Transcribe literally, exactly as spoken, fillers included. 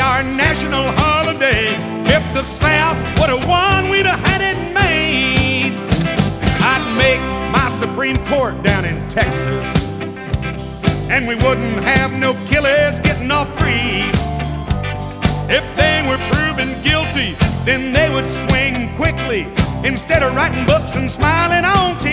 our national holiday. If the South would have won, we'd have had it made. I'd make my Supreme Court down in Texas, and we wouldn't have no killers getting off free. If they were proven guilty, then they would swing quickly instead of writing books and smiling on T V.